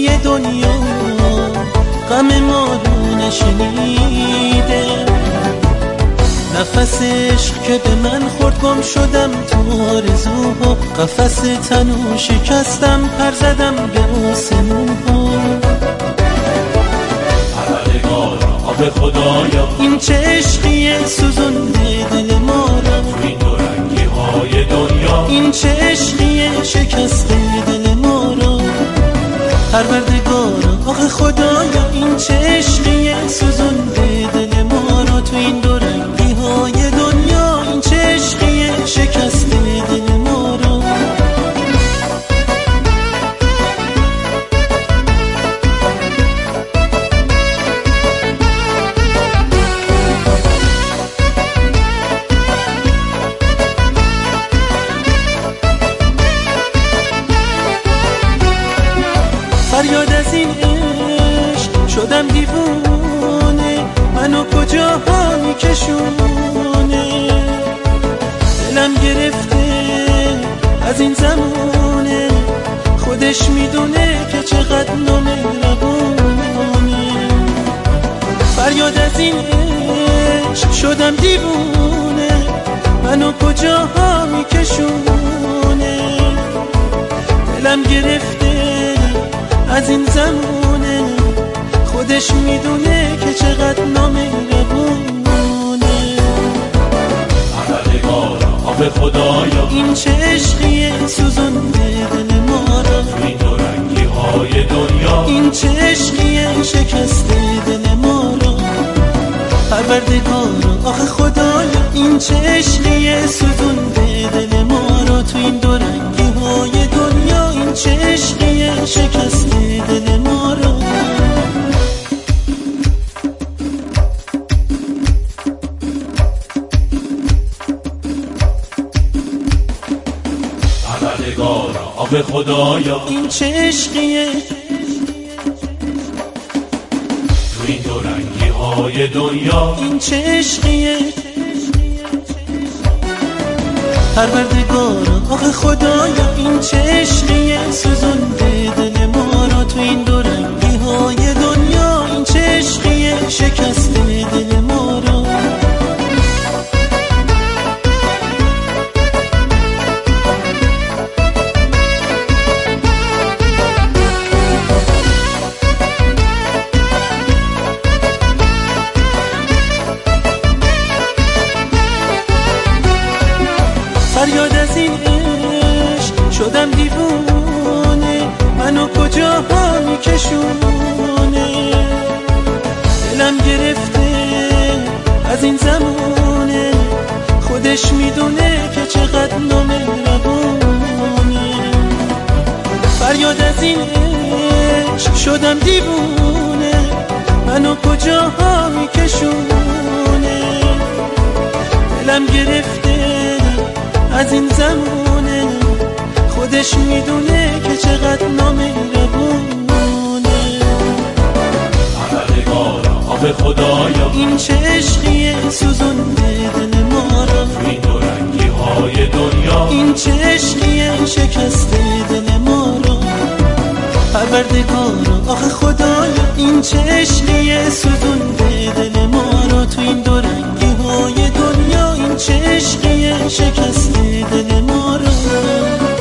های دنیا غم ما رو نشنیده. نفس عشق که به من خورد گم شدم تو آرزوها، قفس تنو شکستم پر زدم به آسمونها. پروردگارا آب خدایا این چه عشقیه سوزونده دل ما را، تو این دو رنگی های دنیا این چه عشقیه شکسته دل ما را. پروردگارا آخ خدایا این چه عشقیه سوزونده دل ما را، تو این دو رنگی های دنیا این چه عشقیه شکسته دل ما را. فریاد از این عشق شدم دیوونه، منو کجاها میکشونه. دلم گرفته از این زمونه، خودش میدونه که چقدر نامهربونه. فریاد از این عشق شدم دیوونه، منو کجاها میکشونه. دلم گرفته از این زمونه، خودش میدونه که چقدر نامهربونه. پروردگارا آب خدایا این چه عشقیه سوزونده دل ما را، تو این دو رنگی های دنیا این چه عشقیه شکسته دل ما را. پروردگارا آخ خدایا این چه عشقیه سوزونده دل ما را، تو این دو رنگی های دنیا این چه عشقیه شکسته دل ما را. پروردگارا آب خدایا این چه عشقیه تو این دو رنگی های دنیا این چه عشقیه. پروردگارا آخ خدایا این چه عشقیه سوزونده دل ما را، تو این دو رنگی های دنیا این چه عشقیه شکسته دل ما را. فریاد از این عشق شدم دیوونه، منو کجاها میکشونه. دلم گرفته از این زمونه، خودش میدونه که چقدر نامهربونه. فریاد از این عشق شدم دیوونه، منو کجاها میکشونه. دلم گرفته از این زمونه، خودش میدونه که چقدر نامهربونه. پروردگارا آب خدایا این چه عشقیه سوزونده دل ما را، تو این دو رنگی های دنیا این چه عشقیه شکسته دل ما را. پروردگارا آخ خدایا این چه عشقیه سوزونده دل ما را، تو این دو رنگی های دنیا این چه عشقیه شکسته دل ما را.